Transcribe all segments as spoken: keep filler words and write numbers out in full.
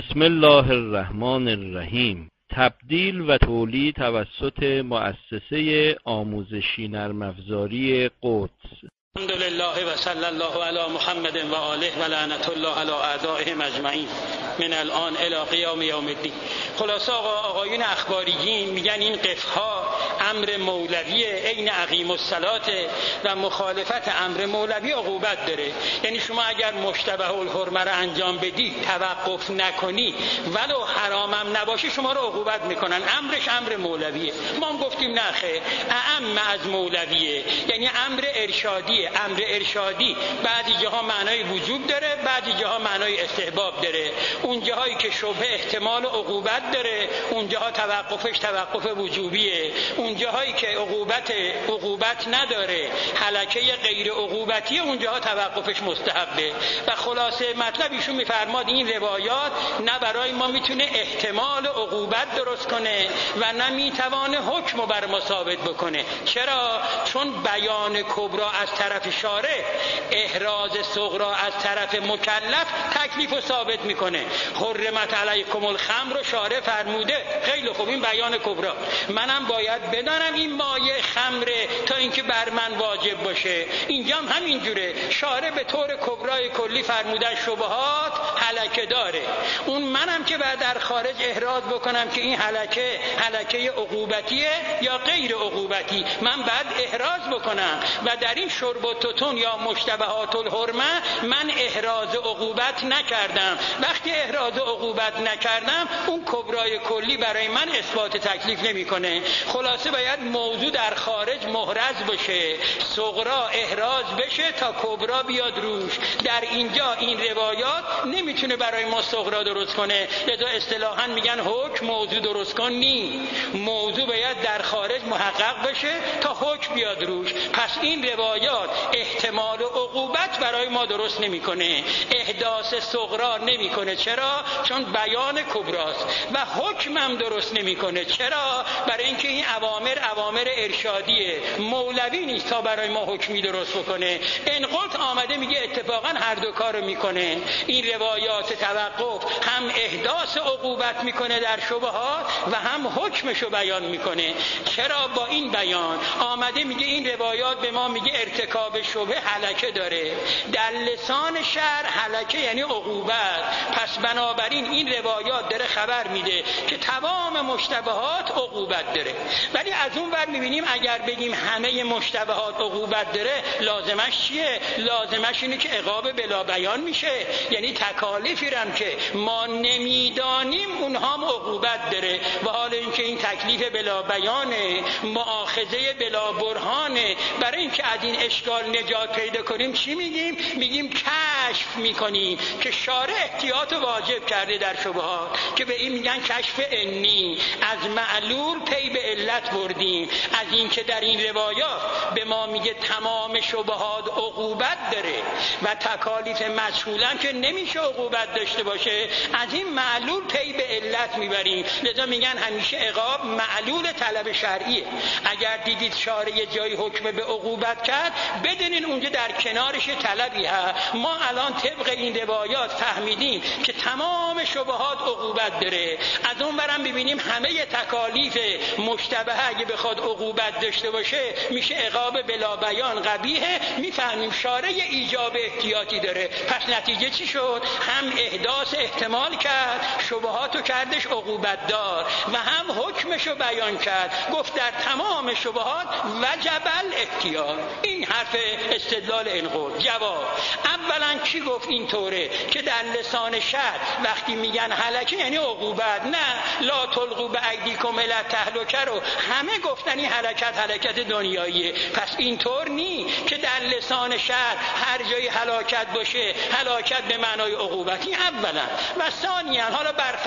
بسم الله الرحمن الرحیم. تبدیل و تولید توسط مؤسسه آموزشی نرم افزاری قدس. الحمدلله و صلی الله علی محمد و آله و لعنت الله علی اعدائهم اجمعین من الان الی قیام یوم الدین. خلاصه آقا آقایون اخباریین میگن این قفها امر مولویه، عین اقیم الصلاه و مخالفت امر مولوی عقوبت داره. یعنی شما اگر مشتبه الحرمه رو انجام بدی، توقف نکنی، ولو حرامم نباشه، شما رو عقوبت میکنن. امرش امر مولویه. ما هم گفتیم نه خیر، اعم از مولویه، یعنی امر ارشادی. امر ارشادی بعضی جاها معنای وجوب داره، بعضی جاها معنای استحباب داره. اون جاهایی که شبهه احتمال عقوبت داره، اون جاها توقفش توقف وجوبیه. اون جاهایی که عقوبت عقوبت نداره، هلکه غیر عقوبتی، اون جاها توقفش مستحبه. و خلاصه مطلب ایشون میفرماد این روایات نه برای ما میتونه احتمال عقوبت درست کنه و نه میتوانه حکم بر ما ثابت بکنه. چرا؟ چون بیان کبرا از طرف شارع، احراز صغرا از طرف مکلف تکلیف رو ثابت میکنه. حرمت علیکم الخمر رو شارع فرموده، خیلی خوب، این بیان کبرا. منم باید بدانم این مایه خمره تا اینکه بر من واجب باشه. اینجا هم همینجوره، شارع به طور کبرای کلی فرموده شبهات هلکه داره. اون منم که بعد در خارج احراز بکنم که این هلکه هلکه عقوبتیه یا غیر عقوبتی، من بعد احراز بکنم. و در این شرب و تتون یا مشتبهات الحرمه من احراز عقوبت نکردم. وقتی احراز عقوبت نکردم، اون کبرای کلی برای من اثبات تکلیف نمیکنه. خلاصه باید موضوع در خارج محرز بشه، صغرا احراز بشه تا کبرا بیاد روش. در اینجا این روایات نمیتونه برای ما صغرا درست کنه، لذا اصطلاحاً میگن حکم موضوع درست کن نی. موضوع باید در خارج محقق بشه تا حکم بیاد روش. پس این روایات احتمال و عقوبت برای ما درست نمیکنه، احداث صغرا نمیکنه. چرا؟ چون بیان کبراست. و حکم هم درست نمیکنه. چرا؟ برای اینکه این اوامر اوامر ارشادیه، مولوی نیست تا برای ما حکمی درست بکنه. انقلت آمده میگه اتفاقا هر دو کارو میکنه. این روایات توقف هم احداث عقوبت میکنه در شبهات و هم حکمشو بیان میکنه. چرا؟ با این بیان آمده میگه این روایات به ما میگه ارتکاب شبه هلکه داره. در لسان شرع هلکه یعنی عقوبت. پس بنابراین این روایات داره خبر میده که تمام مشتبهات عقوبت داره. ولی از اون ور میبینیم اگر بگیم همه مشتبهات عقوبت داره، لازمش چیه؟ لازمش اینه که عقاب بلا بیان میشه، یعنی تکالیفی رم که ما نمیدانیم اونها هم عقوبت داره. و حال اینکه این تکلیف بلا بیانه، مؤاخذه بلا برهانه، برای اینکه از این اشکال نجات پیدا کنیم چی میگیم؟ میگیم کشف میکنیم که شارع احتیاط واجب کرده در شبهات، که به این میگن کشف انی. از معلول پی به علت بردیم. از اینکه در این روایات به ما میگه تمام شبهات عقوبت داره و تکالیف مجهولن که نمیشه عقوبت داشته باشه، از این معلول پی به علت میبریم. لذا میگن همیشه عقاب معلول طلب شرعیه. اگر دیدید شارع یه جایی حکم به عقوبت کرد، بدونین اونجا در کنارش طلبی هست. ما الان طبق این روایات فهمیدیم که تمام شبهات عقوبت داره. از اون برم ببینیم همه تکالیف مشتبه اگه بخواد عقوبت داشته باشه میشه عقاب بلا بیان قبیحه. میفهمیم شارع ایجاب احتیاطی داره. پس نتیجه چی شد؟ هم احداث احتمال کرد، شبهاتو کردش عقوبت دار، و هم حکمشو بیان کرد، گفت در تمام شبهات وجب الاحتیاط. این حرف استدلال انقل. جواب: اولا کی گفت اینطوره که در لسان شرع وقتی میگن هلکه یعنی عقوبت؟ نه، لا تلقوا بایدیکم الی التهلکه رو همه گفتن این حرکت حرکت دنیاییه. پس اینطور نی که در لسان شرع هر جایی هلاکت باشه هلاکت به معنای عقوبتی. اولا و ثانیا، حالا بر فردم به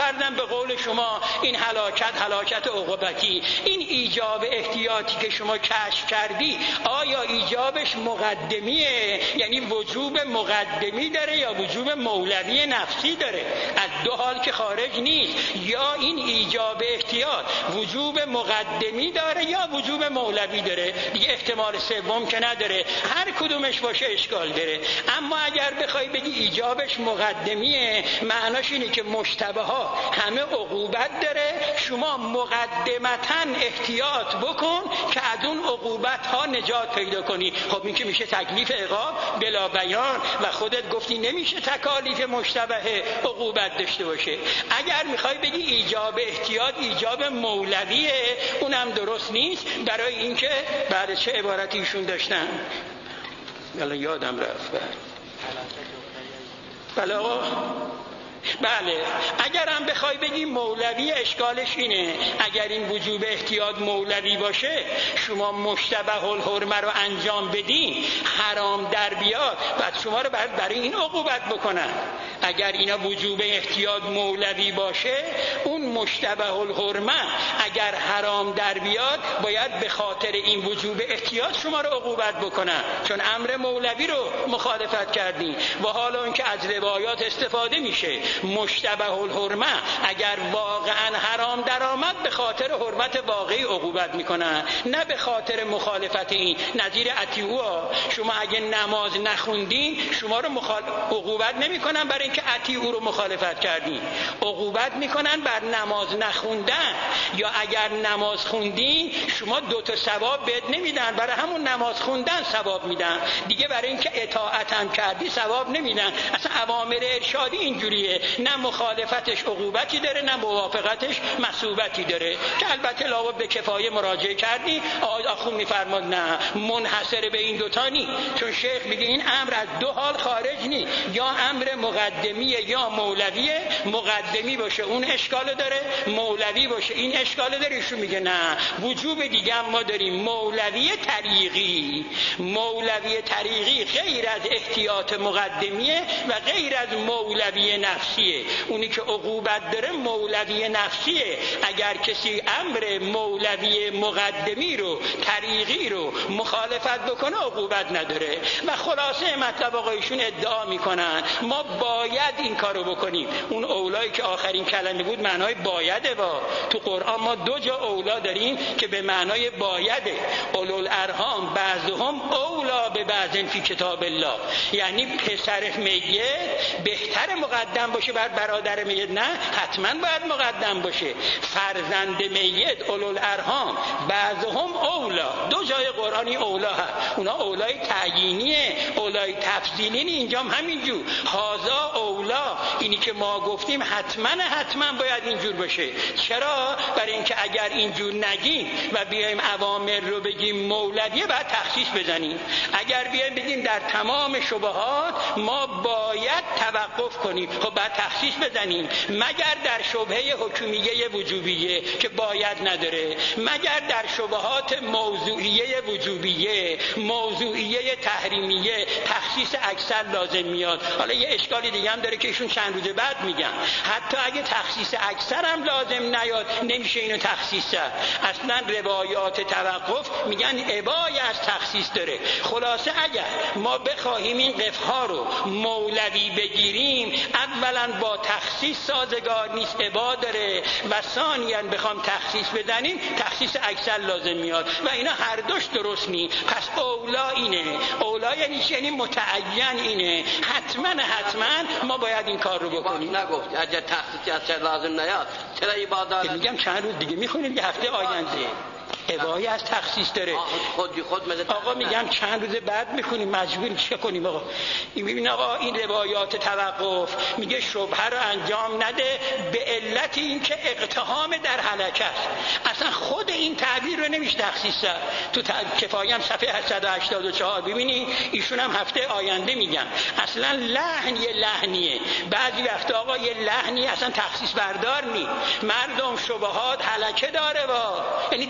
قول شما این هلاکت هلاکت عقوبتی، این ایجاب احتیاطی که شما کشف کردی آیا ایجابش مقدمیه، یعنی وجوب مقدمی داره یا وجوب مولوی نفسی داره؟ از دو حال که خارج نیست، یا این ایجاب احتیاط وجوب مقدمی داره یا وجوب مولوی داره، دیگه احتمال سوم که نداره. هر کدومش باشه اشکال داره. اما اگر بخوای بگی ایجابش مقدمیه، معناش اینه که مشتبه ها همه عقوبت داره، شما مقدمتاً احتیاط بکن که از اون عقوبت ها نجات پیدا کنی. خب این که میشه تکلیف عقاب بلا بیان، و خودت گفتی نمیشه تکالیف مشتبه عقوبت داشته باشه. اگر میخوای بگی ایجاب احتیاط ایجاب مولویه، اونم درست نیست. برای اینکه بعد چه عبارتی ایشون داشتن الان یادم رفت. بله آقا، بله اگر هم بخوای بگی مولوی، اشکالش اینه اگر این وجوب احتیاط مولوی باشه، شما مشتبه الحرمه رو انجام بدین، حرام در بیاد، بعد شما رو باید برای این عقوبت بکنن. اگر اینا وجوب احتیاط مولوی باشه، اون مشتبه الحرمه اگر حرام در بیاد باید به خاطر این وجوب احتیاط شما رو عقوبت بکنن، چون امر مولوی رو مخالفت کردین. و حالا اون که از روایات استفاده میشه، مشتبه الحرمه اگر واقعا حرام در آمد به خاطر حرمت واقعی عقوبت میکنن، نه به خاطر مخالفت این. نظیر اطیعوا، شما اگه نماز نخوندین شما رو مخال... عقوبت نمیکنن برای اینکه اطیعوا رو مخالفت کردین، عقوبت میکنن بر نماز نخوندن. یا اگر نماز خوندین شما دو تا ثواب بهت نمیدن، برای همون نماز خوندن ثواب میدن دیگه، برای اینکه اطاعت هم کردی ثواب نمیدن. اصلا اوامر ارشادی اینجوریه، نه مخالفتش عقوبتی داره نه موافقتش مثوبتی داره، که البته لابد به کفایه مراجعه کردی. آقای آخوند میفرماد نه، منحصر به این دوتا نی، چون شیخ میگه این امر از دو حال خارج نی، یا امر مقدمیه یا مولویه. مقدمی باشه اون اشکال داره، مولوی باشه این اشکال داره. ایشون میگه نه، وجوب دیگه هم ما داریم، مولوی طریقی. مولوی طریقی غیر از احتیاط مقدمیه و غیر از مولوی نفسیه. اونی که عقوبت داره مولوی نفسیه. اگر کسی امر مولوی مقدمی رو، طریقی رو مخالفت بکنه عقوبت نداره. و خلاصه مطلب آقایشون ادعا میکنن ما باید این کارو بکنیم. اون اولایی که آخرین کلمه بود معنای بایده. با تو قرآن ما دو جا اولا داریم که به معنای بایده. اولوالارحام بعضهم اولا به بعض فی کتاب الله، یعنی پسر میت بهتر مقدم باشه بر برادر میت؟ نه، حتما باید مقدم باشه. فرزند میت اولوالارحام بعضهم اولا، دو جای قرآنی اولا هست. اونا اولای تعیینیه، اولای تفضیلی. اینجا هم همینجور، هازا اولا، اینی که ما گفتیم حتما حتما باید اینجور باشه. چرا؟ برای اینکه اگر اینجور نگیم و بیایم اوامر رو بگیم مولویه، بعد تخصیص بزنیم. اگر بیایم بگیم در تمام شبهات ما باید توقف کنیم، خب بعد تخصیص بزنیم. مگر در شبهه حکومیه وجوبیه که باید نداره، مگر در شبهات موضوعیه وجوبیه، موضوعیه تحریمیه تخصیص اکثر لازم میاد. حالا یه اشکالی دیگه هم داره که ایشون چند روز بعد میگن حتی اگه تخصیص اکثر هم لازم نیاد نمیشه اینو تخصیص کرد. اصلا روایات توقف میگن ابایی از تخصیص داره. خلاصه اگر ما بخواهیم این قفها رو مولوی بگیریم، اولا با تخصیص سازگار نیست، ابا داره، و ثانیاً بخوام تخصیص بدنیم تخصیص اکثر لازم میاد و اینا هر دوش درست نی. پس اولا اینه، اولا یعنی یعنی متعین اینه، حتما حتما ما باید این کار رو بکنیم. نگفت اگر تخصیص اکثر لازم نیاد چرا عبادت؟ میگم چند روز دیگه میخونیم، یه هفته آینده ابایی از تخصیص داره. خودی خود مزد آقا میگم چند روز بعد میخونیم، مجبوریم چه کنیم آقا؟ این ببین آقا این روایات توقف میگه شبهه رو انجام نده به علت اینکه اقتحام در هلکه است. اصلا خود این تعبیر رو نمیشه تخصیص کرد. تو کفایه هم صفحه هشتصد و هشتاد و چهار ببینی ایشون هم هفته آینده میگن اصلا لحن یه لحنیه. بعضی وقتا آقا یه لحنی اصلا تخصیص بردار نی، مردم شبهات هلکه داره با، یعنی دست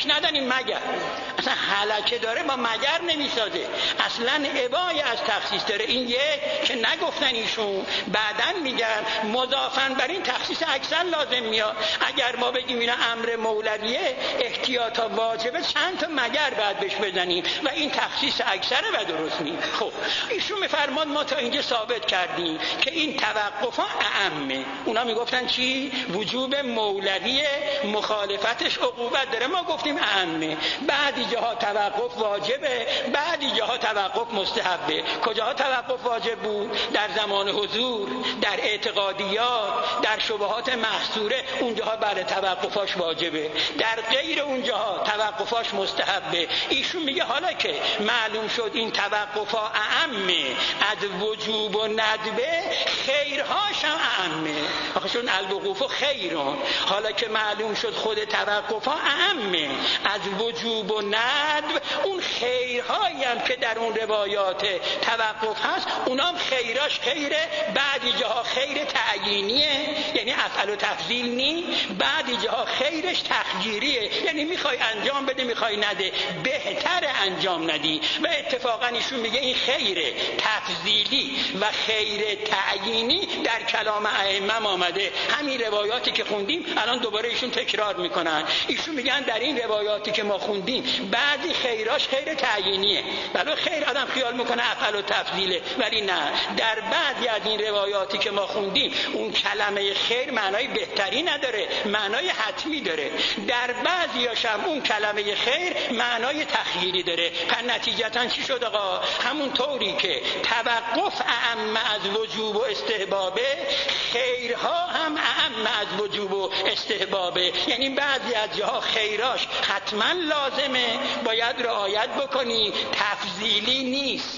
تخصیصش ندانیم مگر. اصلا هلکه داره با مگر نمیسازه، اصلا ابای از تخصیص داره. این یک که نگفتن ایشون، بعدن میگن مضافن بر این تخصیص اکثر لازم میاد. اگر ما بگیم اینا امر مولویه، احتیاطا واجبه، چند تا مگر بعد بهش بزنیم و این تخصیص اکثره و درست نیست. خب ایشون میفرماد ما تا اینجا ثابت کردیم که این توقفا اعمه. اونا میگفتن چی؟ وجوب مولوی، مخالفتش عقوبت داره. ما گفتیم اعمه. بعضی جاها توقف واجبه، بعضی جاها توقف مستحبه. کجاها توقف واجب بود؟ در زمان حضور، در اعتقادیات، در شبهات محصوره، اونجاها بعد توقفاش واجبه. در غیر اونجاها توقفاش مستحبه. ایشون میگه حالا که معلوم شد این توقفا اعمه از وجوب و ندبه، خیرهاش هم اعمه. آخه چون الوقوف خیرون، حالا که معلوم شد خود توقفا اعمه از وجوب و ندب، اون خیرهایی هم که در اون روایات توقف هست اونام خیراش خیره. بعضی جاها خیر تعیینیه، یعنی افعل و تفضیل نی. بعضی جاها خیرش تخییریه، یعنی میخوای انجام بده میخوای نده، بهتر انجام ندی. و اتفاقا ایشون میگه این خیر تفضیلی و خیر تعیینی در کلام ائمه آمده. همین روایاتی که خوندیم الان دوباره ایشون تکرار میکنن. ایشون میگن در این روایاتی که ما خوندیم بعضی خیراش خیر تعیینیه. بله خیر آدم خیال میکنه افعل و تفضیله، ولی نه، در بعضی از این روایاتی که ما خوندیم اون کلمه خیر معنای بهتری نداره، معنای حتمی داره. در بعضیاش هم اون کلمه خیر معنای تخییری داره. پس نتیجتا چی شد آقا؟ همون طوری که توقف اعم از وجوب و استحبابه، خیرها هم اعم از وجوب و استحبابه. یعنی بعضی از جاها خیراش حتما لازمه، باید رعایت بکنی، تفضیلی نیست،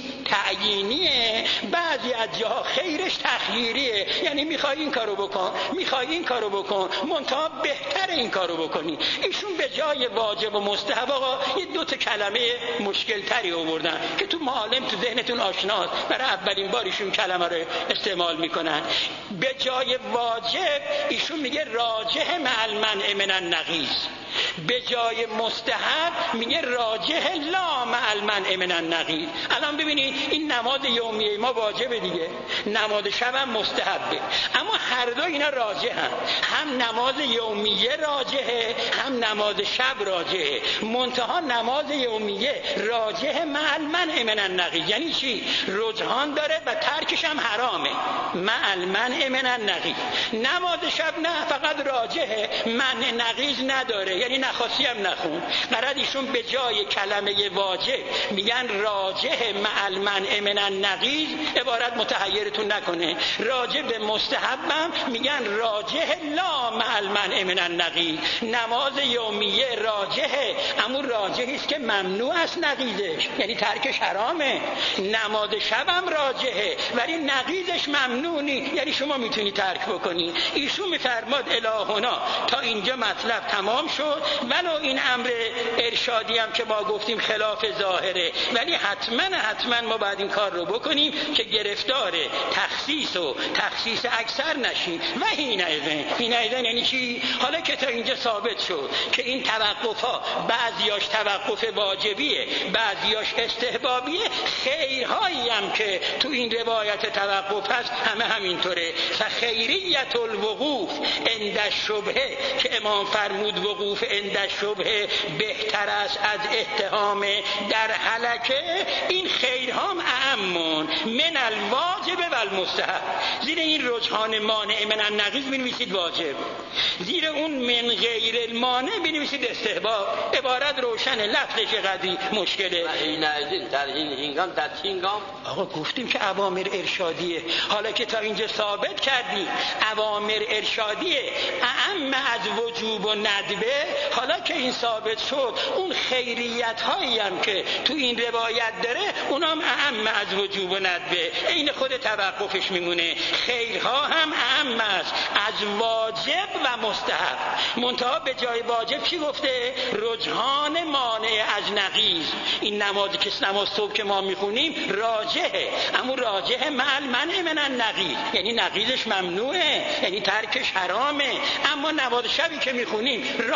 تعیینیه. بعضی از جاها خیرش تخییریه، یعنی میخوای این کارو بکن، میخوای این کارو بکن، منتها بهتر این کارو بکنی. ایشون به جای واجب و مستحب آقا یه دو تا کلمه مشکل تری آوردن که تو معالم تو ذهنتون آشناست، برای اولین بار ایشون کلمه رو استعمال میکنن. به جای واجب ایشون میگه راجح مع المنع من النقیض، به جای مستحب میگه راجح لا مع المنع من النقیض. الان ببینید این نماز یومیه ما واجبه دیگه، نماز شب هم مستحبه، اما هر دو اینا راجحن. هم نماز یومیه راجحه، هم نماز شب راجحه. منتها نماز یومیه راجح مع المنع من النقیض. یعنی چی؟ رجحان داره و ترکش هم حرامه، مع المنع من النقیض. نماز شب نه، فقط راجحه، منع نقیض نداره، یعنی نخواسی هم نخون. برای ایشون به جای کلمه واجب میگن راجح مع المنع من النقیض. عبارت متحیرتون نکنه. راجح به مستحبم میگن راجح لا مع المنع من النقیض. نماز یومیه راجحه، اما راجحی است که ممنوع است نقیضش، یعنی ترکش حرامه. نماز شبم راجحه ولی نقیضش ممنونی، یعنی شما میتونی ترک بکنی. ایشون میفرماد الهنا تا اینجا مطلب تمام شد. ولو این امر ارشادی هم که ما گفتیم خلاف ظاهره، ولی حتما حتما ما باید این کار رو بکنیم که گرفتار تخصیص و تخصیص اکثر نشیم. و هین ایزن هین ایزن یعنی چی؟ حالا که تا اینجا ثابت شد که این توقف ها بعضیاش توقف واجبیه، بعضیاش استحبابیه، خیرهایی هم که تو این روایت توقف هست همه همینطوره. فخیریت الوقوف عند الشبهه، که امام فرمود وقوف عند الشبهه بهتر است از اتهام در هلکه. این خیرها اعمون من الواجب و المستحب. زیر این رجحان مانع من النقیض بنویسید واجب، زیر اون من غیر المانع بنویسید استحباب. عبارت روشنه، لفظش قضیه مشکله. این این در این هنگام در هنگام آقا گفتیم که اوامر ارشادیه. حالا که تا اینجا ثابت کردیم اوامر ارشادیه اعم از وجوب و ندبه، حالا که این ثابت شد اون خیریت هایی هم که تو این روایت داره اونام اعم از وجوب و ندبه، این خود توقفش میمونه. خیرها هم اعم است از واجب و مستحب. منتها به جای واجب چی گفته؟ رجحان مانع از نقیض. این نمازی که نماز صبح که ما میخونیم راجحه، اما راجح مع المنع من النقیض، یعنی نقیضش ممنوعه، یعنی ترکش حرامه. اما نماز شبی که میخونیم راجح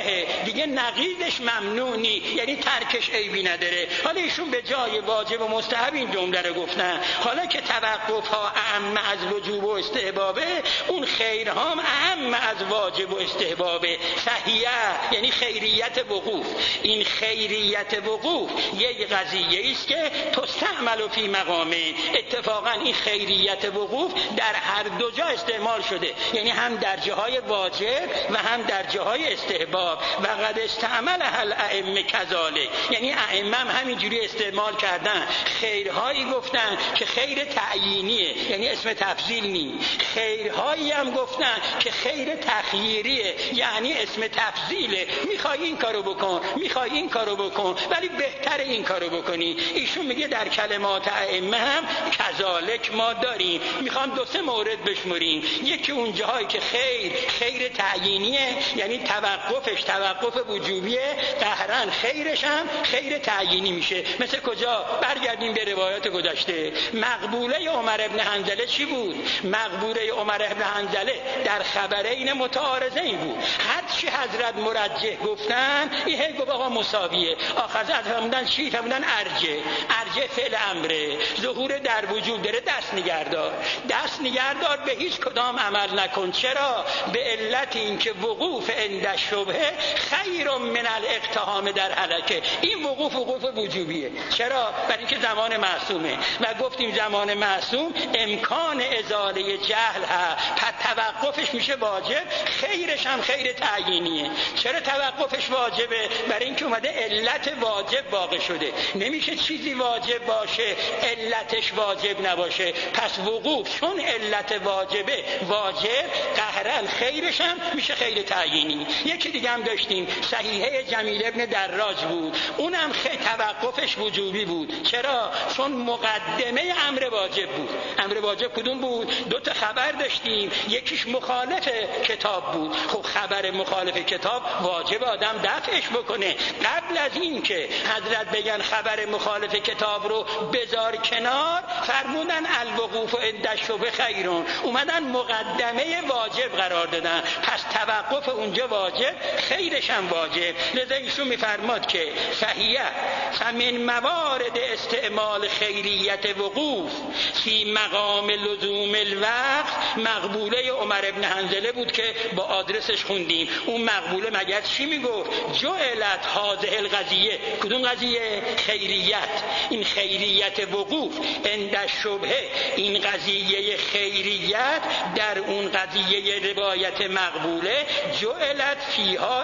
مباحه، دیگه نقیضش ممنونی، یعنی ترکش عیبی نداره. حالا ایشون به جای واجب و مستحب این جمله رو گفتن. حالا که توقف ها اعم از وجوب و استحبابه، اون خیرها هم اعم از واجب و استحبابه. صحیحه یعنی خیریت وقوف. این خیریت وقوف یک قضیه است که تستعمل فی مقامین. اتفاقا این خیریت وقوف در هر دو جا استعمال شده، یعنی هم در جاهای واجب و هم در جاهای استحباب. و قد استعمل الائمه کذالک، یعنی ائمه هم همینجوری استعمال کردن. خیرهایی گفتن که خیر تعیینیه، یعنی اسم تفضیل نی. خیرهایی هم گفتن که خیر تخییریه، یعنی اسم تفضیله. میخوای این کارو بکن، میخوای این کارو بکن، ولی بهتر این کارو بکنی. ایشون میگه در کلمات ائمه هم کذالک ما داریم. میخوام دو سه مورد بشمریم. یکی اون جاهایی که خیر خیر تعیینیه، یعنی توقفش توقف وجوبیه، قهرن خیرش هم خیر تعیینی میشه. مثل کجا؟ برگردیم به روایات گذشته. مقبوله عمر ابن حنظله چی بود؟ مقبوله عمر ابن حنظله در خبرین متعارضین بود. هر چی حضرت مرجح گفتن این هی گفت آقا مساویه. آخر حضرت فرمودن چی؟ فرمودن ارجه. ارجه فعل امره، ظهور در وجود داره. دست نگهدار، دست نگهدار، به هیچ کدام عمل نکن. چرا؟ به علت این که وقوف عند شبهه خیر من الاقتحام در هلکه. این وقوف وقوف وجوبیه. چرا؟ برای اینکه زمان معصومه و گفتیم زمان معصوم امکان ازاله جهل هست، پس توقفش میشه واجب، خیرش هم خیر تعیینیه. چرا توقفش واجبه؟ برای اینکه اومده علت واجب واقع شده. نمیشه چیزی واجب باشه علتش واجب نباشه. پس وقوف چون علت واجبه واجب، قهرن خیرش هم میشه خیر تعیینی. یکی دیگه هم داشتیم، صحیحه جمیل ابن دراج بود. اونم خیلی توقفش وجوبی بود. چرا؟ چون مقدمه امر واجب بود. امر واجب کدوم بود؟ دو تا خبر داشتیم، یکیش مخالف کتاب بود. خب خبر مخالف کتاب واجب آدم دفعش بکنه. قبل از این که حضرت بگن خبر مخالف کتاب رو بذار کنار، فرمودن الوقوف عند الشبهه خیرون، اومدن مقدمه واجب قرار دادن. پس توقف اونجا واجب، خیرش هم واجب. لذا ایشون میفرماد که صحیحه فمن موارد استعمال خیریت وقوف فی مقام لزوم الوقت مقبوله عمر ابن حنظله بود که با آدرسش خوندیم. اون مقبوله مگر چی میگفت؟ جعلت هذه القضیه. کدوم قضیه؟ خیریت. این خیریت وقوف عند الشبهه، این قضیه خیریت در اون قضیه روایت مقبوله جعلت فیها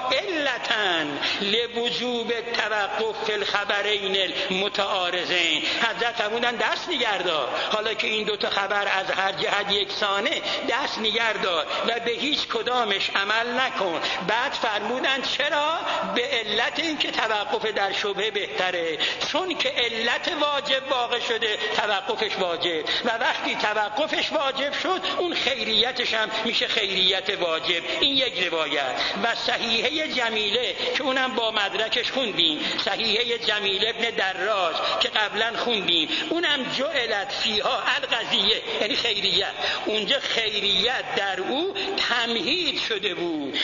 علتن لوجوب توقف فی الخبرین المتعارضین. حضرت فرمودن دست نگهدار، حالا که این دوتا خبر از هر جهت یکسانه، دست نگهدار و به هیچ کدامش عمل نکن. بعد فرمودن چرا؟ به علت این که توقف در شبهه بهتره، چون که علت واجب واقع شده توقفش واجب، و وقتی توقفش واجب شد اون خیریتش هم میشه خیریت واجب. این یک روایت. و صحیحه جمیله که اونم با مدرکش خوندیم، صحیحه جمیله ابن دراج که قبلا خوندیم، اونم جعلت فیها القضیه، یعنی خیریت. اونجا خیریت در او تمهید شده بود،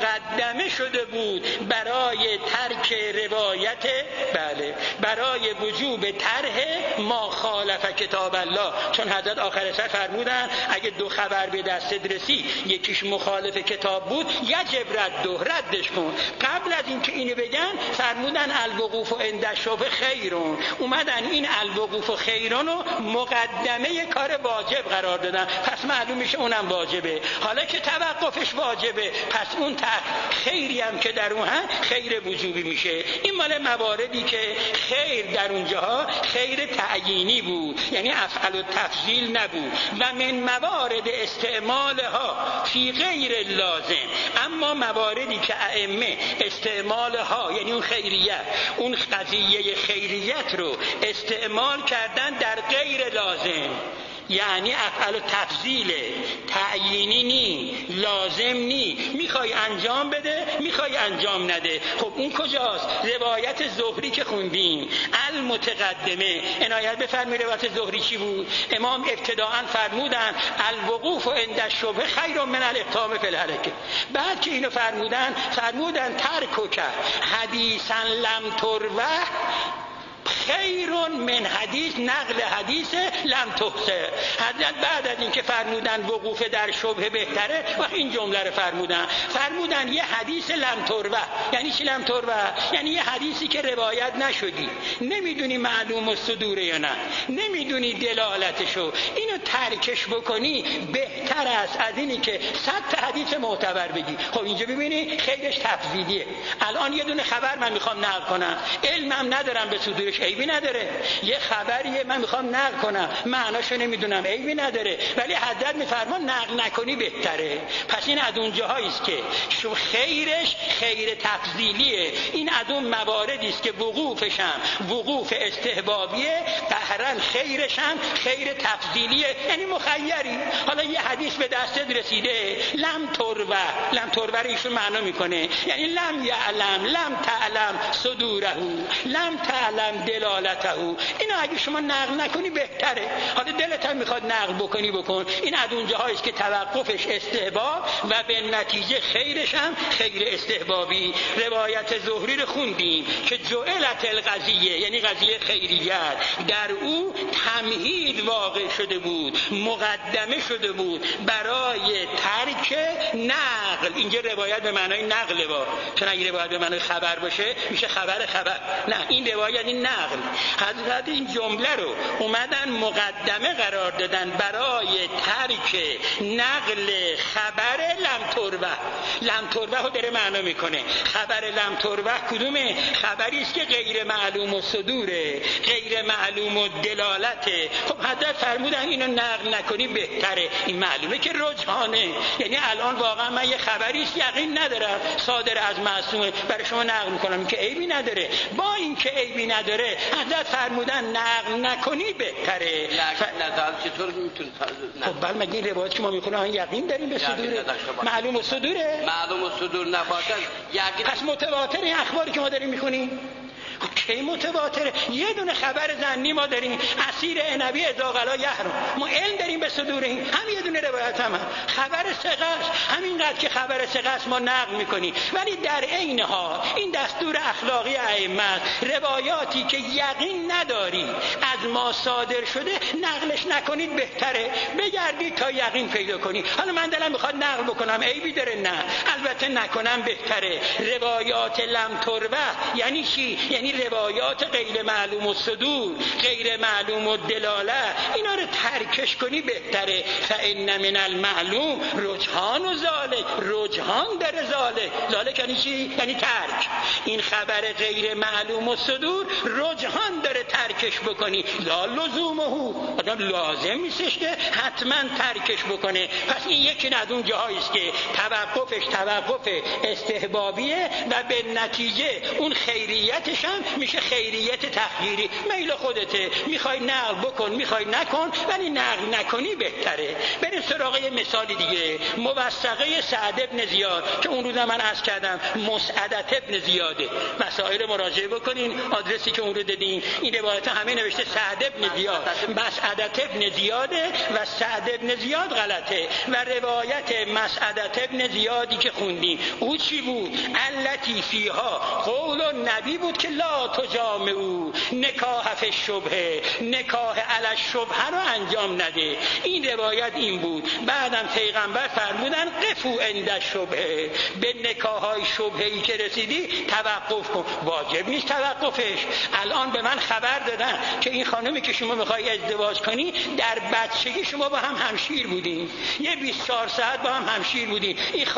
مقدمه شده بود برای ترک روایت، بله، برای وجوب طرح ما خالف کتاب الله. چون حضرت آخر سر فرمودن اگه دو خبر به دستت رسی یکیش مخالف کتاب بود یجب رد ردش کن. قبل از اینکه اینو بگن فرمودن الوقوف عند الشبهه خیرون، اومدن این الوقوف خیرون رو مقدمه کار واجب قرار دادن. پس معلوم میشه اونم واجبه. حالا که توقفش واجبه پس اون خیری هم که در اون هست خیر وجوبی میشه. این مال مواردی که خیر در اونجاها خیر تعیینی بود، یعنی افعل و تفضیل نبود. و من موارد استعمالها فی غیر لازم، اما مواردی که ائمه استعمالها، یعنی اون خیریت، اون قضیه خیریت رو استعمال کردن در غیر لازم، یعنی افعل و تفضیل تعیینی نی، لازم نی، میخوای انجام بده میخوای انجام نده. خب اون کجاست؟ روایت زهری که خوندیم المتقدمه، عنایت بفرمایید روایت زهری چی بود؟ امام ابتداء فرمودن الوقوف عند الشبهه خیر من الاقدام فی الحرکه. بعد که اینو فرمودن فرمودن ترک کرد حدیثا لم تروه خیر من حدیث نقل حدیث لم تحصه. حضرت بعد از این که فرمودن وقوف در شبهه بهتره و این جمله رو فرمودن فرمودن یه حدیث لم تروه. یعنی چی لم تروه؟ یعنی یه حدیثی که روایت نشدی، نمیدونی معلوم الصدوره یا نه، نمیدونی دلالتشو، اینو ترکش بکنی بهتر است از اینی که صد تا حدیث معتبر بگی. خب اینجا ببینی خیرش تفضیلیه. الان یه دونه خبر من میخوام نقل کنم، علمم ندارم به صدورش، عیبی نداره. یه خبریه من میخوام نقل کنم، معناشو نمیدونم، عیبی نداره. ولی حضرت میفرمان نقل نکنی بهتره. پس این از اون جاهایی است که شو خیرش خیر تفضیلیه. این از اون مواردی است که وقوفش هم وقوف استحبابیه، قهرن خیرش هم خیر تفضیلیه. یعنی مخیری. حالا یه حدیث به دستت رسیده لم تروه، لم تروه ایشون معنا میکنه یعنی لم یعلم لم تعلم صدوره، لم تعلم دلالته. اینو اگه شما نقل نکنی بهتره. حالا دلت هم میخواد نقل بکنی بکن. این از اون جاهایی است که توقفش استحباب و به نتیجه خیرش هم خیر استحبابی. روایت زهری رو خوندیم که جعلت القضیه یعنی قضیه خیریت در او تمهید واقع شده بود، مقدمه شده بود برای ترک نقل. اینجا روایت به معنای نقل با، چون اگه روایت به معنای خبر باشه میشه خبر خبر. نه، این روایت این نقل. حضرت این جمله رو اومدن مقدمه قرار دادن برای ترک نقل خبر لم تروه. لم تروه رو داره معنا میکنه. خبر لم تروه کدومه؟ خبری است که غیر معلوم و صدوره، غیر معلوم و دلالته. خب حضرت فرمودن اینو نقل نکنی بهتره. این معلومه که رجحانه. یعنی الان واقعا من یه خبری است یقین ندارم صادر از معصومه، برای شما نقل میکنم که عیبی نداره. با این که عیبی نداره حضرت فرمودن نقل نکنی بهتره. نقل نداره چطور میتونی؟ خب بله مگه این روایت که ما میخونیم یقین داریم به صدوره؟ معلوم و صدوره؟ معلوم و صدور نباشه یقین. پس متواتر این اخباری که ما داریم میخونیم کی متواتره؟ یه دونه خبر ظنی ما داریم اسیر عنبی اذا غلا یحرم، ما علم داریم به صدور این، هم یه دونه روایت هم, هم. خبر ثقه است، همینقدر که خبر ثقه است ما نقل میکنیم. ولی در عین حال این دستور اخلاقی ائمه، روایاتی که یقین نداری از ما صادر شده نقلش نکنید بهتره، بگردید تا یقین پیدا کنی. حالا من دلم میخواد نقل بکنم عیبی داره؟ نه، البته نکنم بهتره. روایات لم تروه یعنی چی؟ یعنی روایات غیر معلوم الصدور، غیر معلوم الدلاله، اینا رو ترکش کنی بهتره. فإن من المعلوم رجحان و ذالک، رجحان در ذالک. ذالک یعنی چی؟ یعنی ترک. این خبر غیر معلوم الصدور رجحان داره ترکش بکنی. لا لزومه، آدم لازم نیستش که حتما ترکش بکنه. پس این یکی از اون جاهایی است که توقفش توقف استحبابیه و به نتیجه اون خیریتش هم میشه خیریت تخییری. میل خودته، میخوای نقل بکن میخوای نکن، ولی نقل نکنی بهتره. بریم سراغ یه مثال دیگه، موثقه سعد ابن زیاد که اون روز من عرض کردم مسعدت ابن زیاده. مسائل مراجعه بکنین، آدرسی که اون رو دادین این روایت همه نوشته سعد ابن زیاد، مسعدت ابن زیاده و سعد ابن زیاد غلطه. و روایت مسعدت ابن زیادی که خوندیم او چی بود؟ التی فیها قول نبی بود که لا تجامعوا نکاح فی الشبهه، نکاح علی الشبهه رو انجام نده. این روایت این بود. بعدم پیغمبر فرمودن قفوا عند الشبهه، به نکاحهای شبهه‌ای که رسیدی توقف کن. واجب نیست توقفش. الان به من خبر دادن که این خانمی که شما میخوای ازدواج کنی در بچگی شما با هم همشیر بودین، یه بیست و چهار ساعت با هم همشیر بودین، این خواهر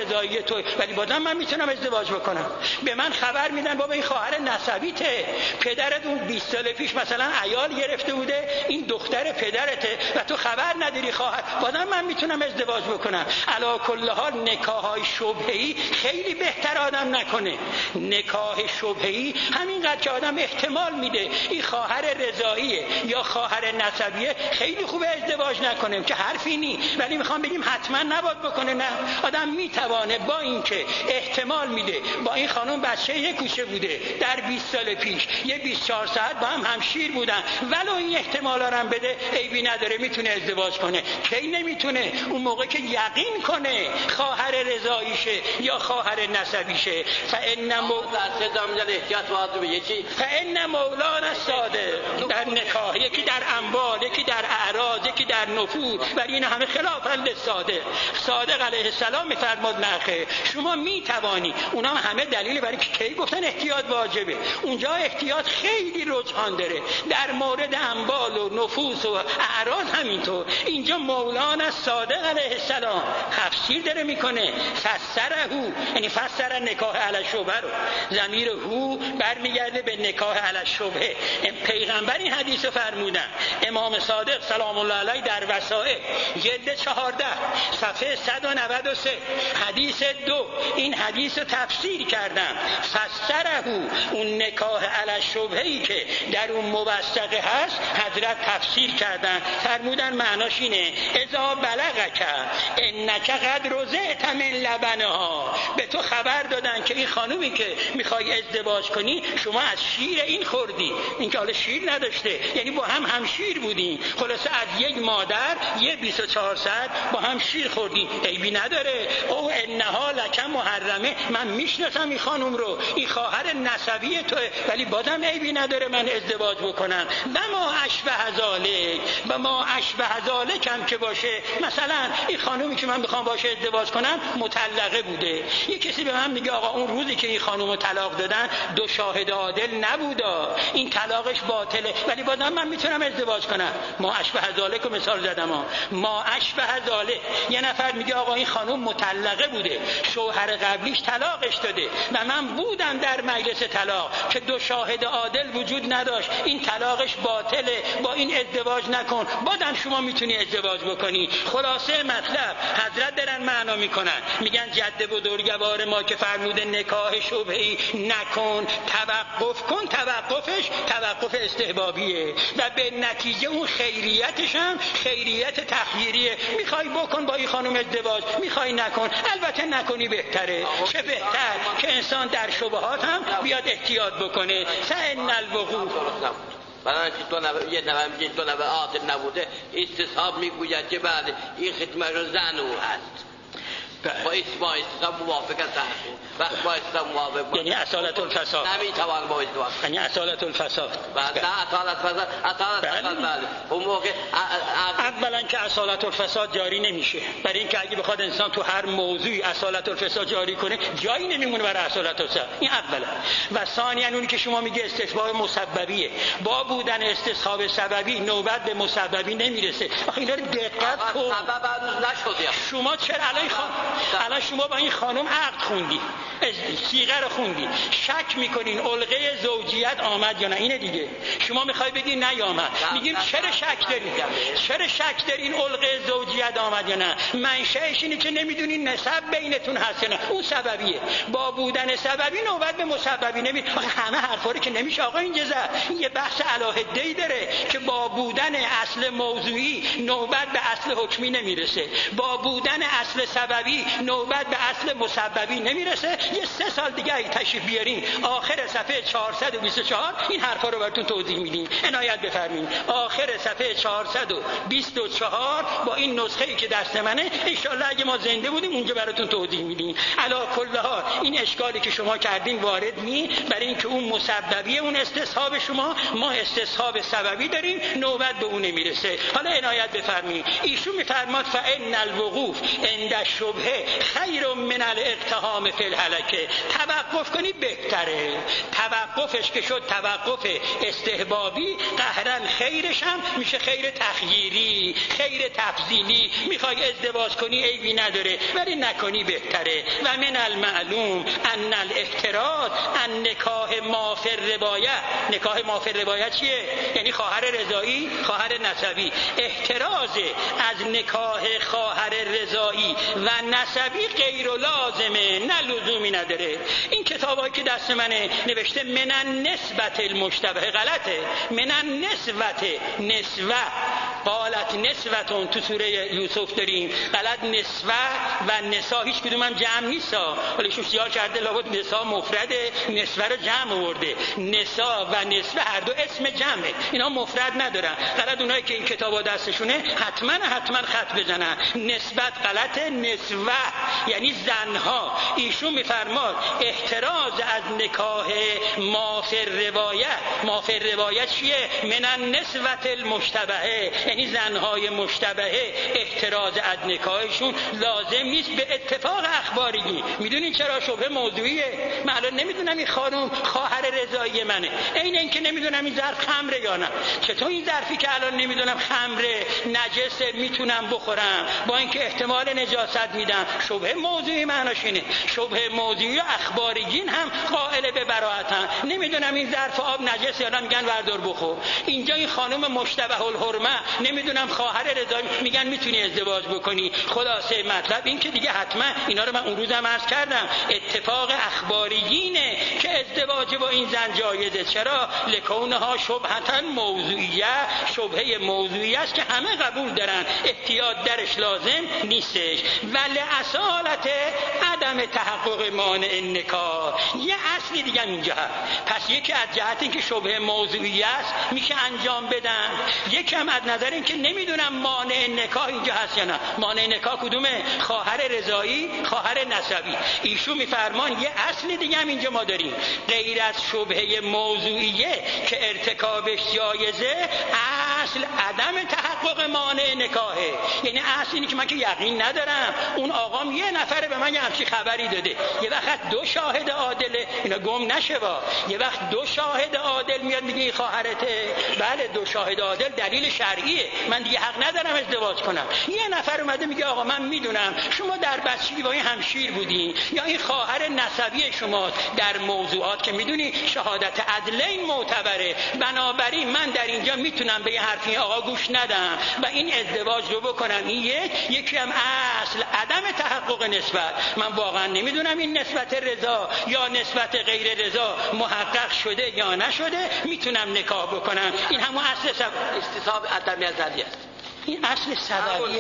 رضایی تو، ولی بازم من میتونم ازدواج بکنم. به من خبر میدن بابا این خواهر نسبیته، پدرت اون بیست سال پیش مثلا عیال گرفته بوده، این دختر پدرته و تو خبر نداری خواهر، بازم من میتونم ازدواج بکنم. علی کل حال نکاح‌های شبهه‌ای خیلی بهتر آدم نکنه. نکاح شبهه‌ای همینقدر که آدم احتمال میده این خواهر رضاییه یا خواهر نسبیه، خیلی خوبه ازدواج نکنیم که حرفی نی، ولی میخوام بگیم حتما نباید بکنه. نه، آدم میتوانه با اینکه احتمال میده با این خانم بچه یک کوچه بوده در بیست سال پیش، یه بیست و چهار ساعت با هم همشیر بودن، ولو این احتمالا رو بده عیبی نداره، میتونه ازدواج کنه. کی نمیتونه؟ اون موقع که یقین کنه خواهر رضاییشه یا خواهر نسبیشه. فان مو فان مولانا صادق در نکاح، یکی در اموال، یکی در اعراض، یکی در نفوذ، ولی این همه خلافند صادق. صادق علیه السلام میفرماد نخه، شما میتوانی. اونا همه دلیل برای که کی گفتن احتیاط واجبه. اونجا احتیاط خیلی رجحان داره در مورد اموال و نفوس و اعراض همینطور. اینجا مولانا صادق علیه السلام تفسیر داره میکنه، فسره، یعنی فسر نکاح علی الشبهه رو، ضمیر هو برمیگرده به نکاح علی الشبهه. پیغمبر این حدیث رو فرمودن. امام صادق سلام الله علیه در وسائل جلد چهارده صفحه صد و نود و سه حدیث دو این حدیث رو تفسیر کردن. فسره، اون نکاح علی الشبهه‌ای که در اون موثقه هست حضرت تفسیر کردن، فرمودن معناش اینه اذا بلغک انک قد رضعت من لبنها، به تو خبر دادن که این خانومی که میخوای ازدواج کنی شما از شیر این خوردی. این که حالا شیر نداشته، یعنی با هم هم شیر بودین، خلاصه از یک مادر یه بیست و چهار ساعت با هم شیر خوردین، عیبی نداره. او انها لک محرمه، من میشناسم این خانم رو، این خواهر نسبی توه، ولی بازم عیبی نداره من ازدواج بکنم. و ما اشبه ذالک، و ما اشبه ذالک هم که باشه، مثلا این خانومی که من بخوام باشه ازدواج کنم مطلقه بوده، یه کسی به من میگه آقا اون روزی که این خانومو طلاق دادن دو شاهد عادل نبودا، این طلاقش باطله، ولی بازم من میتونم ازدواج کنم. ما اشبه ذالک رو مثال زدم ها. ما اشبه ذالک، یه نفر میگه آقا این خانوم مطلقه بوده، شوهر قبلیش طلاقش داده و من بودم در مجلس طلاق که دو شاهد عادل وجود نداشت، این طلاقش باطله، با این ازدواج نکن، بازم شما میتونی ازدواج بکنی. خلاصه مطلب حضرت دارن معنا میکنن، میگن جد بزرگوار ما که فرموده نکاح شبهه‌ای نکن، توقف کن، توقفش توقف استحبابیه و به نتیجه اون خیریتش هم خیریت تخییریه. میخوای بکن با این خانم ازدواج، میخوای نکن، البته نکنی بهتره. چه بهتر که انسان در شبهات هم بیاد احتیاط بکنه. سن الوقوف برای که تو نوه یه نوه میگه تو نوه عادل نبوده، استصحاب میگوید که بعد این خدمت رو زن او هست با اسم استصحاب موافقت هست و با استصحاب موافق، یعنی اصالت الفساد نمیتوان با ازدواج، یعنی اصالت الفساد. بعد نه اصالت فساد، اصالت فساد بله. اون موقع اولا که اصالت الفساد جاری نمیشه، برای اینکه اگه بخواد انسان تو هر موضوعی اصالت الفساد جاری کنه جایی نمیمونه برای اصالت الفساد، این اولا. و ثانیا اونی که شما میگه استصحاب مسببیه، با بودن استصحاب سببی نوبت به مسببی نمیرسه. آخه اینا رو دقت کن، سبب هنوز نشده. شما چرا الان خان... الان شما با این خانم عقد خوندی، صیغه رو خوندی، شک میکنین علقه زوجیت آمد یا نه، اینه دیگه. شما میخوای بگین نیامد، میگیم چرا شک دارین؟ چرا شک دارین علقه زوجیت آمد یا نه؟ منشأش اینه که نمیدونین نسب بینتون هست نه، اون سببیه. با بودن سببی نوبت به مسببی نمی. آخه همه حرفا رو که نمیشه آقا اینجا زد. این یه بحث علاهده‌ای داره که با بودن اصل موضوعی نوبت به اصل حکمی نمیرسه، با بودن اصل سببی نوبت به اصل مسببی نمیرسه. یه سه سال دیگه ای تشریف بیارین آخر صفحه چهارصد و بیست و چهار این حرفا رو براتون توضیح میدیم، عنایت بفرمایید. آخر صفحه چهارصد و بیست و چهار با این نسخه‌ای که دست منه ان شاء الله اگه ما زنده بودیم اونجا براتون توضیح میدیم. علی کل حال این اشکالی که شما کردین وارد نی، برای اینکه اون مسببی اون استصحاب شما، ما استصحاب سببی داریم، نوبت به اون نمیرسه. حالا عنایت بفرمایید. ایشون میفرماد فان الوقوف عند الشبهه خیر من الاقتحام فی الحلال. مشترکه، توقف کنی بهتره. توقفش که شد توقف استحبابی، قهرن خیرش هم میشه خیر تخییری، خیر تفضیلی. میخوای ازدواج کنی عیبی نداره، ولی نکنی بهتره. و من المعلوم ان الاحتراز ان نکاح ما فی الروایه. نکاح ما فی الروایه چیه؟ یعنی خواهر رضایی، خواهر نسبی. احتراز از نکاح خواهر رضایی و نسبی غیر لازمه، نه لزومی نداره. این کتابایی که دست منه نوشته من النسبت المشتبه، غلطه. من النسبت، نسبه قالت نسبتون تو سوره یوسف داریم، غلط نسبه و نسا هیچ کدوم هم جمع نیست. ولی شو سیاه کرده لابد نسا مفرده، نسبه رو جمع آورده. نسا و نسبه هر دو اسم جمعه، اینا مفرد ندارن. غلط اونایی که این کتابا دستشونه حتما حتما خط بزنن. نسبت غلطه، نسبه یعنی زنها. ایشون میفرماد احتراز از نکاح ما فی الروایه. ما فی الروایه چیه؟ من النسبت المشتبهه، یعنی زنهای مشتبهه احتراز از نکاحشون لازم نیست به اتفاق اخباری. میدونین چرا؟ شبهه موضوعیه. من الان نمیدونم این خانم خواهر رضایی منه، عین اینکه نمیدونم این ظرف خمره یا نه. چطور این ظرفی که الان نمیدونم خمره نجسه میتونم بخورم با اینکه احتمال نجاست میدم؟ شبهه موضوعی معناش اینه. شبهه موضوعی و اخباریین هم قائل به براءتن. نمیدونم این ظرف آب نجس یا نه، میگن بردار بخور. اینجا این خانم مشتبه الحرمه نمیدونم خواهر رضایی، میگن میتونی ازدواج بکنی. خلاصه مطلب این که دیگه حتما اینا رو من اون روزم عرض کردم، اتفاق اخباریینه که ازدواج با این زن جایزه. چرا؟ لکونها شبهتن موضوعیه، شبهه موضوعی است که همه قبول دارن، احتیاط درش لازم نیستش. ولی اصالت عدم تحقق مانع نکاح یه اصلی دیگه اینجا هست. پس یکی از جهت این که شبهه موضوعی است میشه انجام بدن، یکم از نظر این که نمیدونم مانع نکاح اینجا هست یا نه. مانع نکاح کدومه؟ خواهر رضایی، خواهر نسبی. ایشون میفرمان یه اصل دیگه هم اینجا ما داریم، غیر از شبهه موضوعیه که ارتکابش جایزه، اصل عدم تحقق مانع نکاحه. یعنی اصل اینه که من که یقین ندارم اون آقام یه نفر به من یه همچی خبری داده، یه وقت دو شاهد عادله، اینا گم نشه با، یه وقت دو شاهد عادل میاد میگه این خواهرته. بله دو شاهد عادل دلیل شرعیه، من دیگه حق ندارم ازدواج کنم. یه نفر اومده میگه آقا من میدونم شما در بچگی با این همشیر بودین، یا این خواهر نسبی شما در موضوعات که میدونی شهادت عدلین معتبره، بنابراین من در اینجا میتونم به این حرفی آقا گوش ندم و این ازدواج رو بکنم. این یک یکی هم اصل عدم تحقق نسبت. من واقعا نمیدونم این نسبت رضا یا نسبت غیر رضا محقق شده یا نشده، میتونم نکاح بکنم. این همون اصل سب... استصحاب عدم ازلی است. این اصل سببیه.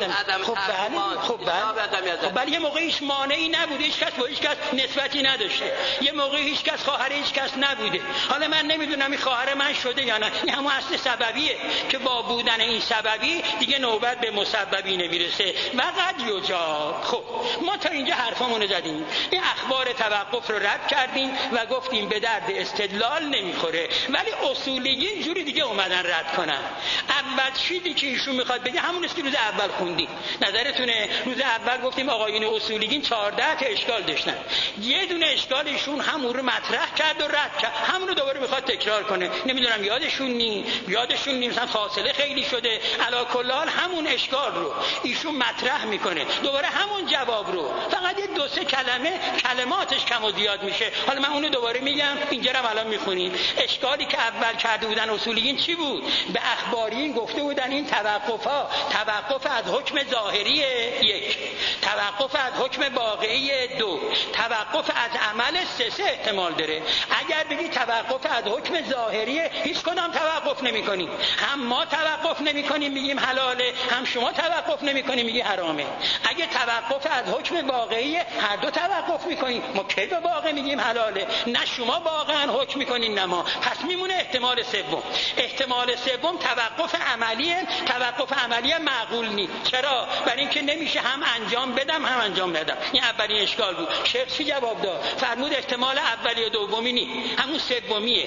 خب بله، خب بله، خب بله. یه موقع هیچ مانعی نبوده، هیچ کس با هیچ کس نسبتی نداشته، یه موقع هیچ کس خواهر هیچ کس نبوده. حالا من نمیدونم این خواهر من شده یا نه. این همون اصل سببیه که با بودن این سببی دیگه نوبت به مسببی نمیرسه. و قد یجاب. خب ما تا اینجا حرفمون زدیم، این اخبار توقف رو رد کردیم و گفتیم به درد استدلال نمیخوره، ولی اصولیین جوری دیگه اومدن رد کنن. اول چیزی که ایشون میخواد بگه همون است که روز اول خوندیم. نظرتونه روز اول گفتیم آقایون اصولیین چهارده تا اشکال داشتن، یه دونه اشکال ایشون همون رو مطرح کرد و رد کرد، همون رو دوباره میخواد تکرار کنه. نمیدونم یادشون نی یادشون نی مثلا فاصله خیلی شده، علی کل حال همون اشکال رو ایشون مطرح میکنه، دوباره همون جواب رو، فقط یه دو سه کلمه کلماتش کم و زیاد میشه. حالا من اونو دوباره میگم، اینجا رو الان میخونیم. اشکالی که اول کرده بودن اصولیین چی بود؟ به اخباریین گفته بودن این توقفا توقف از حکم ظاهری یک، توقف از حکم واقعی دو، توقف از عمل سه سه احتمال داره. اگر بگی توقف از حکم ظاهری، هیچ کدام توقف نمی کنیم. هم ما توقف نمی کنیم میگیم حلاله، هم شما توقف نمی کنیم میگی حرامه. اگه توقف از حکم واقعی، هر دو توقف میکنیم. ما کی به واقع میگیم حلاله؟ نه شما واقعا حکم میکنین نه ما. پس میمونه احتمال سوم. احتمال سوم توقف عملیه. توقف عملی معقول نیست. چرا؟ برای اینکه نمیشه هم انجام بدم هم انجام ندم. این اولین اشکال بود. شیخ چی جواب داد؟ فرمود احتمال اولی و دومی نیست، همون سومیه،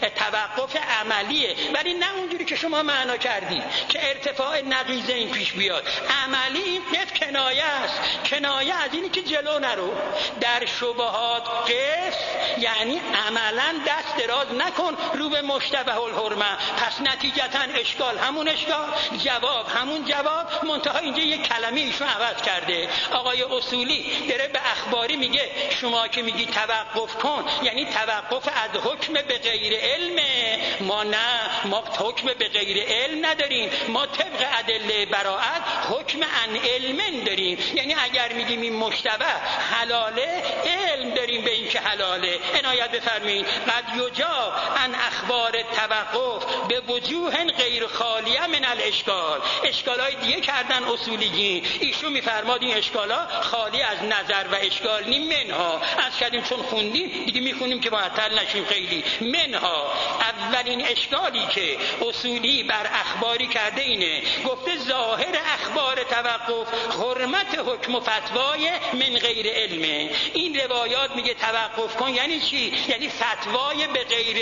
توقف عملیه. ولی نه اونجوری که شما معنا کردی که ارتفاع نقیضه این پیش بیاد. عملی این قف کنایه است، کنایه از اینی که جلو نرو. در شبهات قف یعنی عملا دست دراز نکن رو به مشتبه الحرمه. پس نتیجتا اشکال همون اشکال، جواب همون جواب، منتها اینجا یک کلمه ایشون عوض کرده. آقای اصولی داره به اخباری میگه شما که میگی توقف کن یعنی توقف از حکم به غیر علم. ما نه، ما حکم به غیر علم نداریم، ما طبق ادله براءت حکم عن علم داریم. یعنی اگر میگیم این مشتبه حلاله، علم داریم به این که حلاله. عنایت بفرمایید. قد یجاب عن اخبار توقف به وجوه غیر خالیه من الاشکال. اشکالای دیگه کردن اصولیگی، ایشون میفرماد این اشکالا خالی از نظر و اشکال نیم. منها از کردیم چون خوندیم دیگه میخونیم که معطل نشیم خیلی. منها اولین اشکالی که اصولی بر اخباری کرده اینه، گفته ظاهر اخبار توقف حرمت حکم و فتوای من غیر علم. این روایات میگه توقف کن یعنی چی؟ یعنی فتوای به غیر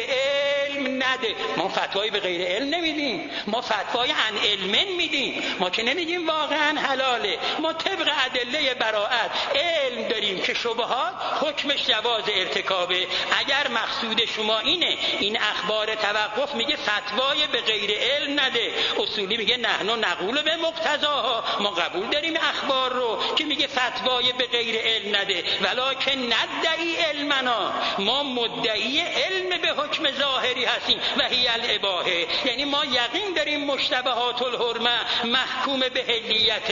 علم نده. ما فتوای به غیر علم نمیدیم، ما فتوای عن علم میدیم. ما که نمیگیم واقعا حلاله، ما طبق ادله براءت علم داریم که شبهات حکمش جواز ارتکابه. اگر مقصود شما اینه این اخبار توقف میگه فتوای به غیر علم نده، اصولی میگه نحنو نقول به مقتضاها، ما قبول داریم اخبار رو که میگه فتوای به غیر علم نده، ولکن ندعی علمنا، ما مدعی علم به حکم ظاهری هستیم و هی الاباحه. یعنی ما یقین داریم مشتبهات الحرمه محکوم به حلیت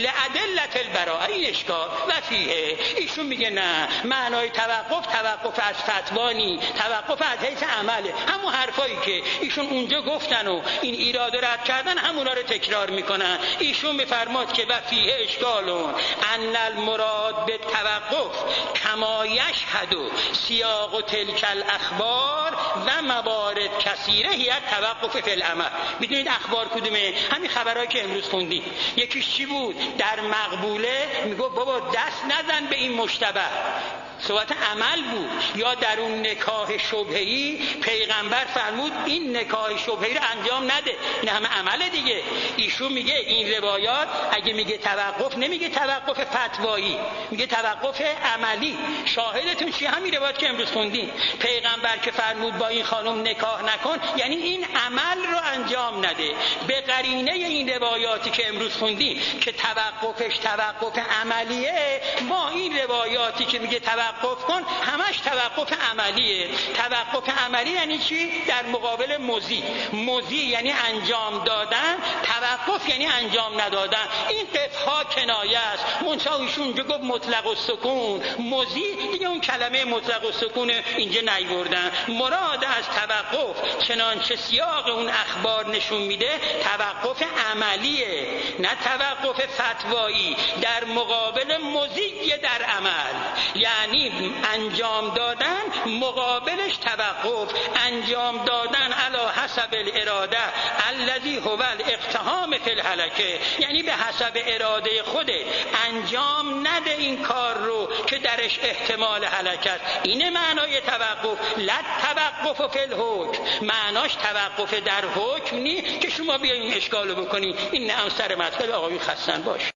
لعدلت البراءه. این اشکال و فیه. ایشون میگه نه، معنای توقف توقف از فتوانی، توقف از حیث عمله. همون حرفایی که ایشون اونجا گفتن و این ایراد رد کردن همونا رو تکرار میکنن. ایشون میفرماد که و فیه اشکالون ان المراد به توقف کما یشهد سیاق و تلک الاخبار و موارد کثیره هی توقف فی العمل. بدونید اخبار کدومه؟ همین خبرایی که امروز خوندی. یکیش چی بود؟ در مقبوله میگه بابا دست نزن به این مشتبه، صحبت عمل بود. یا در اون نکاح شبهه‌ای پیغمبر فرمود این نکاح شبهه‌ای رو انجام نده، این همه عمل دیگه. ایشون میگه این روایات اگه میگه توقف نمیگه توقف فتوایی، میگه توقف عملی. شاهدتون چی؟ همین روایت که امروز خوندیم. پیغمبر که فرمود با این خانم نکاح نکن یعنی این عمل رو انجام نده. به قرینه این روایاتی که امروز خوندیم که توقفش توقف عملیه، ما این روایاتی که میگه توقف کن همش توقف عملیه. توقف عملی یعنی چی؟ در مقابل مضی. مضی یعنی انجام دادن، توقف یعنی انجام ندادن. این قفها کنایه است. منشا ایشون گفت مطلق السکون، مضی دیگه اون کلمه مطلق السکون اینجا نیوردن. مراد از توقف چنانچه سیاق اون اخبار نشون میده توقف عملیه، نه توقف فتوایی در مقابل مضی در عمل. یعنی انجام دادن مقابلش توقف، انجام دادن علی حسب الاراده الذی هو الاقتحام فی الهلکه، یعنی به حسب اراده خودت انجام نده این کار رو که درش احتمال هلاکت. اینه معنای توقف. لا توقف فی الحکم، معناش توقف در حکم نی که شما بیاین اشکالو بکنی. این نه سر مطلب آقایون خستن باش.